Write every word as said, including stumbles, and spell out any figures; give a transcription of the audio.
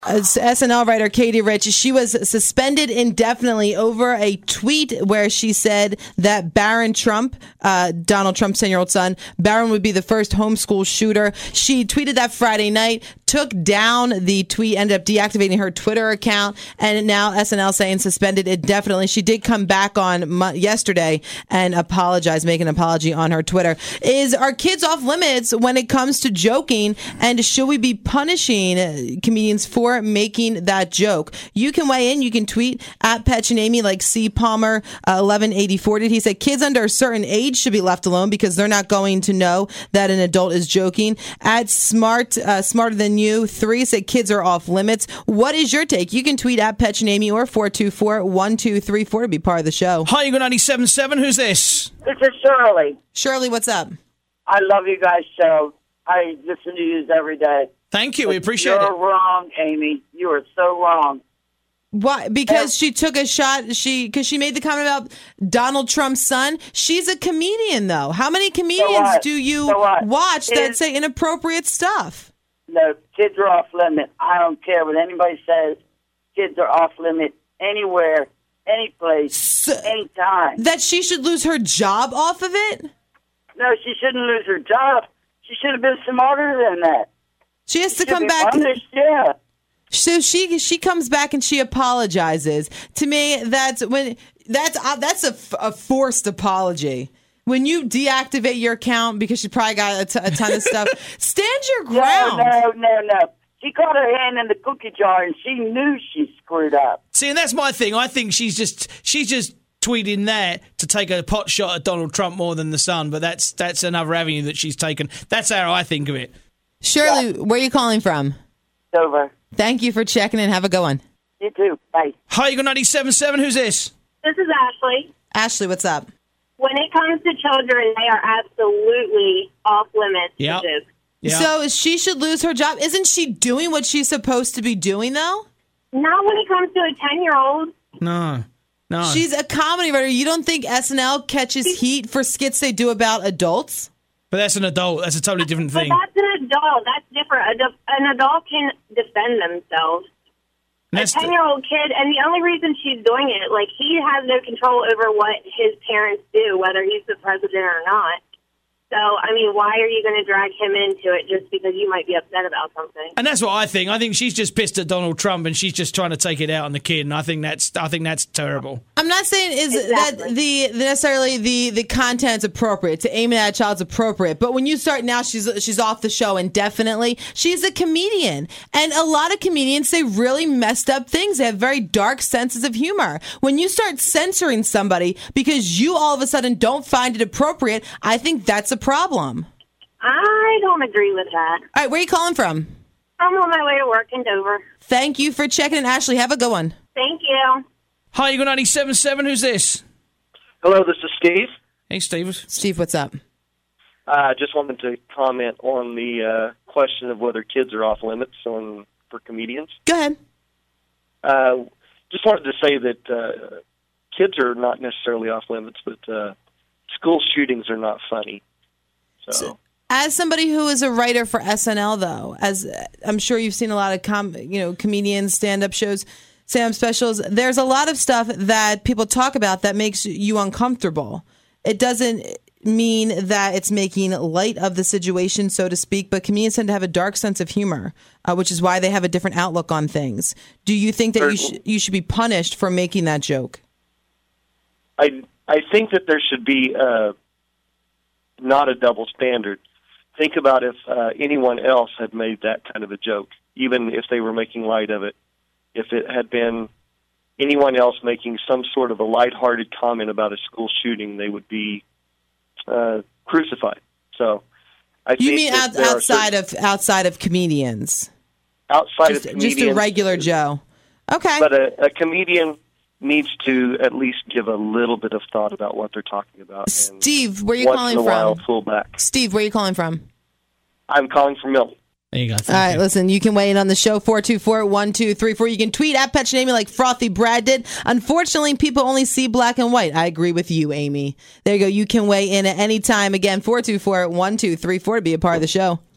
As S N L writer Katie Rich, she was suspended indefinitely over a tweet where she said that Barron Trump, uh, Donald Trump's ten-year-old son, Barron would be the first homeschool shooter. She tweeted that Friday night, took down the tweet, ended up deactivating her Twitter account, and now S N L saying suspended indefinitely. She did come back on mo- yesterday and apologize, make an apology on her Twitter. Is are kids off limits when it comes to joking, and should we be punishing uh, comedians for making that joke? You can weigh in. You can tweet at Petch and Amy like C Palmer uh, eleven eighty-four did. He said kids under a certain age should be left alone because they're not going to know that an adult is joking. At Smart uh, Smarter Than You three said kids are off limits. What is your take? You can tweet at Petch and Amy or four two four, one two three four to be part of the show. Hi, you got ninety-seven point seven. Who's this? This is Shirley. Shirley, what's up? I love you guys' show. I listen to you every day. Thank you. We appreciate You're it. You're wrong, Amy. You are so wrong. Why? Because she took a shot. She because she made the comment about Donald Trump's son. She's a comedian, though. How many comedians so do you so watch kids, that say inappropriate stuff? No, kids are off limit. I don't care what anybody says. Kids are off limit anywhere, any place, so, anytime. That she should lose her job off of it? No, she shouldn't lose her job. She should have been smarter than that. She has she to come back. Punished, yeah. So she she comes back and she apologizes. To me, that's when that's uh, that's a, a forced apology. When you deactivate your account because she probably got a, t- a ton of stuff, stand your ground. No, no, no, no. She caught her hand in the cookie jar and she knew she screwed up. See, and that's my thing. I think she's just she's just tweeting that to take a pot shot at Donald Trump more than the son. But that's that's another avenue that she's taken. That's how I think of it. Shirley, yeah. Where are you calling from? Dover. Thank you for checking in. Have a good one. You too. Bye. Hi, you got ninety-seven point seven. Who's this? This is Ashley. Ashley, what's up? When it comes to children, they are absolutely off limits. Yeah. Yep. So she should lose her job. Isn't she doing what she's supposed to be doing, though? Not when it comes to a ten-year-old. No. No. She's a comedy writer. You don't think S N L catches heat for skits they do about adults? But that's an adult. That's a totally different thing. But that's an adult. That's different. An adult can defend themselves. A ten-year-old kid, and the only reason she's doing it, like, he has no control over what his parents do, whether he's the president or not. So, I mean, why are you going to drag him into it just because you might be upset about something? And that's what I think. I think she's just pissed at Donald Trump, and she's just trying to take it out on the kid. And I think that's I think that's terrible. I'm not saying is exactly. that the, the necessarily the the content's appropriate to aim at a child's appropriate, but when you start now, she's she's off the show indefinitely. She's a comedian, and a lot of comedians say really messed up things. They have very dark senses of humor. When you start censoring somebody because you all of a sudden don't find it appropriate, I think that's a problem. I don't agree with that. All right, where are you calling from? I'm on my way to work in Dover. Thank you for checking in, Ashley. Have a good one. Thank you. Hi, you got ninety-seven point seven. Who's this? Hello, this is Steve. Hey, Steve. Steve, what's up? I uh, just wanted to comment on the uh, question of whether kids are off limits on for comedians. Go ahead. Uh, just wanted to say that uh, kids are not necessarily off limits, but uh, school shootings are not funny. So. so, as somebody who is a writer for S N L, though, as I'm sure you've seen a lot of com, you know, comedians, stand-up shows, stand-up specials, there's a lot of stuff that people talk about that makes you uncomfortable. It doesn't mean that it's making light of the situation, so to speak, but comedians tend to have a dark sense of humor, uh, which is why they have a different outlook on things. Do you think that you, sh- you should be punished for making that joke? I I think that there should be uh, not a double standard. Think about if uh, anyone else had made that kind of a joke, even if they were making light of it. If it had been anyone else making some sort of a lighthearted comment about a school shooting, they would be uh, crucified. So, I you think mean out, outside certain, of outside of comedians? Outside just, of comedians, just a regular Joe. Okay, but a, a comedian needs to at least give a little bit of thought about what they're talking about. Steve, where are you once calling in a from? While, pull back. Steve, where are you calling from? I'm calling from Milton. There you go. Thank All right, you. listen, you can weigh in on the show, four two four, one two three four. You can tweet at Petch and Amy like Frothy Brad did. Unfortunately, people only see black and white. I agree with you, Amy. There you go. You can weigh in at any time. Again, four two four, one two three four to be a part of the show.